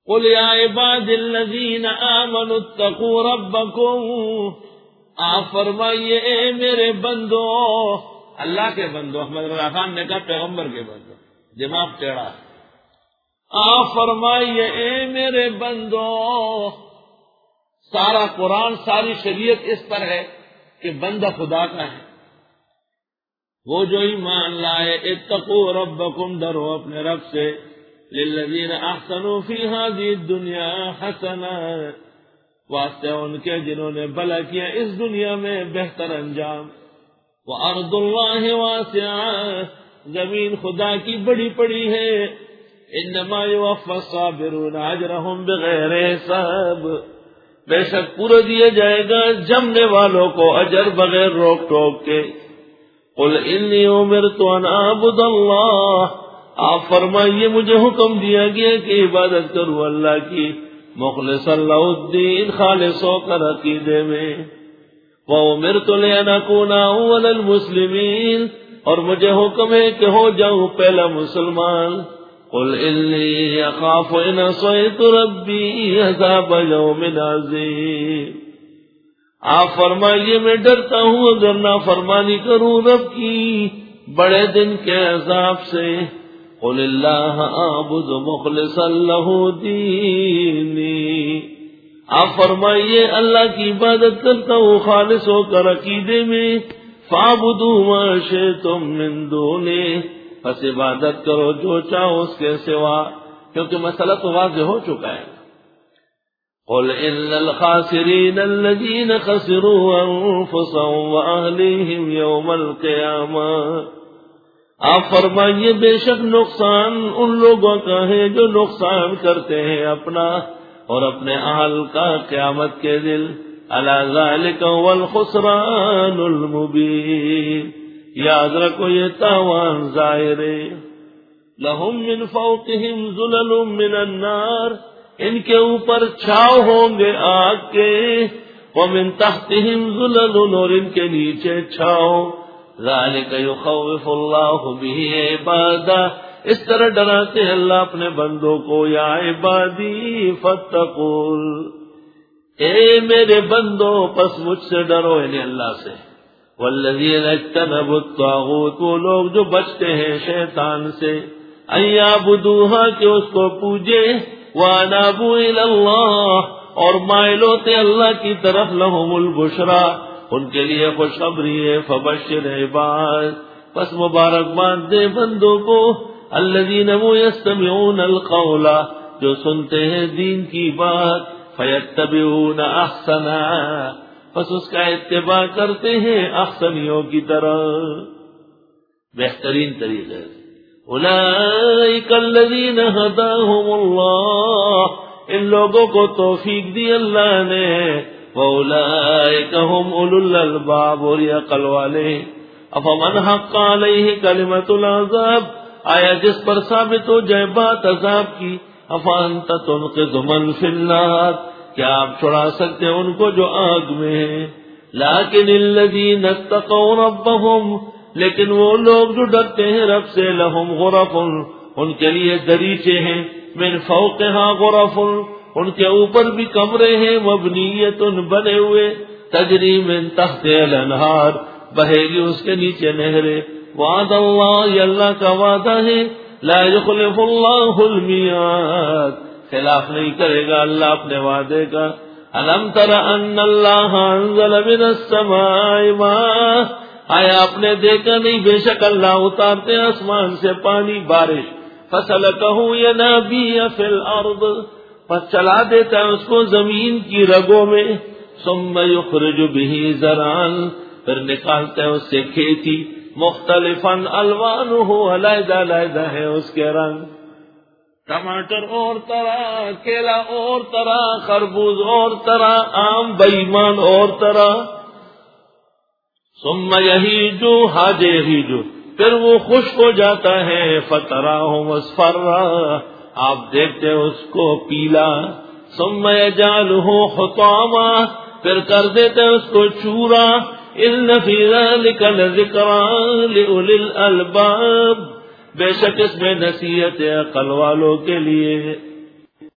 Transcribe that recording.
قل یا عباد الذین آمنوا اتقوا ربکم، آپ فرمائیے اے میرے بندو، اللہ کے بندو، احمد رضا خان نے کہا پیغمبر کے بندو، دماغ ٹیڑھا، آپ فرمائیے اے میرے بندو، سارا قرآن ساری شریعت اس پر ہے کہ بندہ خدا کا ہے، وہ جو ایمان لائے، اتقوا ربکم، ڈرو اپنے رب سے، للذین احسنوا فی ہذہ الدنیا حسنہ، واسطے ان کے جنہوں نے بھلا کیا اس دنیا میں بہتر انجام، وارض اللہ واسعہ، زمین خدا کی بڑی پڑی ہے، انما یوفی الصابرون اجرہم بغیر حساب، بے شک پورا دیا جائے گا جمنے والوں کو اجر بغیر روک ٹوک کے۔ قل انی امرت ان اعبد اللہ، آپ فرمائیے مجھے حکم دیا گیا کہ عبادت کروں اللہ کی، مخلصا لہ الدین، خالص ہو کر عقیدے میں، وامرت لان اکون اول المسلمین، اور مجھے حکم ہے کہ ہو جاؤں پہلا مسلمان۔ قل انی اخاف ان عصیت ربی عذاب یوم عظیم، آپ فرمائیے میں ڈرتا ہوں اگر نافرمانی کروں رب کی بڑے دن کے عذاب سے۔ قل اللہ اعبد مخلصا لہ دینی، آپ فرمائیے اللہ کی عبادت کرتا ہوں خالص ہو کر عقیدے میں، فاعبدوا ما شئتم من دونہ، پس عبادت کرو جو چاہو اس کے سوا، کیونکہ مسئلہ تو واضح ہو چکا ہے۔ قل ان الخاسرین الذین خسروا انفسهم واہلیہم یوم القیامہ، آپ فرمائیے بے شک نقصان ان لوگوں کا ہے جو نقصان کرتے ہیں اپنا اور اپنے اہل کا قیامت کے دن، الا ذلک هو الخسران المبین، یاد رکھو یہ تاوان ظاہر ہے۔ لہم من فوقہم ظلل من النار، ان کے اوپر چھاؤ ہوں گے آگ کے، ومن تحتہم ظلل، اور ان کے نیچے چھاؤ، ذالک یخوف اللہ بہ عبادہ، اس طرح ڈراتے ہیں اللہ اپنے بندوں کو، یا عبادی فاتقون، اے میرے بندو پس مجھ سے ڈرو، یعنی اللہ سے۔ والذین اجتنبوا الطاغوت، وہ لوگ جو بچتے ہیں شیطان سے، ان یعبدوہا، کہ اس کو پوجے، وانابوا الی اللہ، اور مائل ہوتے اللہ کی طرف، لہم البشریٰ، ان کے لیے خوشخبری ہے، فبشر عباد، پس مبارکباد دے بندوں کو، الذین وہ یستمعون القول، جو سنتے ہیں دین کی بات، فیتبعون احسنا، پس اس کا اتباع کرتے ہیں احسنیوں کی طرح، بہترین طریقے سے۔ اولئک الذین ہداہم اللہ، ان لوگوں کو توفیق دی اللہ نے، وَأُولَئِكَ هُمْ أُولُو الْأَلْبَابِ، اور یہ عقل والے۔ افمن حق علیہ کلمۃ العذاب، آیا جس پر ثابت ہو جائے بات عذاب کی، افانت تنقذ من فی النار، کیا آپ چھڑا سکتے ہیں ان کو جو آگ میں ہیں؟ لیکن الذین اتقوا ربہم، لیکن وہ لوگ جو ڈرتے ہیں رب سے، لہم غرف، ان کے لیے دریچے ہیں، من فوقہا غرف، ان کے اوپر بھی کمرے ہیں، مبنیت، بنے ہوئے، تجری من تحت الانہار، بہے گی اس کے نیچے نہریں، وعد اللہ، یہ اللہ کا وعدہ ہے، لا یخلف اللہ المیعاد، خلاف نہیں کرے گا اللہ اپنے وعدے کا۔ الم تر ان اللہ انزل من السماء ماء، آیا آپ نے دیکھا نہیں بے شک اللہ اتارتے آسمان سے پانی، بارش، فسلکہ ینابیع فی الارض، پس چلا دیتا ہے اس کو زمین کی رگوں میں، ثم یخرج بہ زرعا، پھر نکالتا ہے اس سے کھیتی، مختلفا الوانہ، علیحدہ علیحدہ ہے اس کے رنگ، ٹماٹر اور طرح، کیلا اور طرح، خربوز اور طرح، آم بیمان اور طرح، ثم یہیج، حاج یہیج، پھر وہ خشک ہو جاتا ہے، فتراہ مصفرا، آپ دیکھتے ہیں اس کو پیلا، ثم یجعلہ حطاما، پھر کر دیتے ہیں اس کو چورا، ان فی ذلک لذکری لأولی الالباب، بے شک اس میں نصیحت ہے عقل والوں کے لیے۔